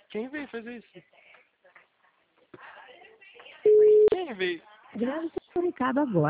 Quem veio fazer isso? Quem veio? Grave seu recado agora.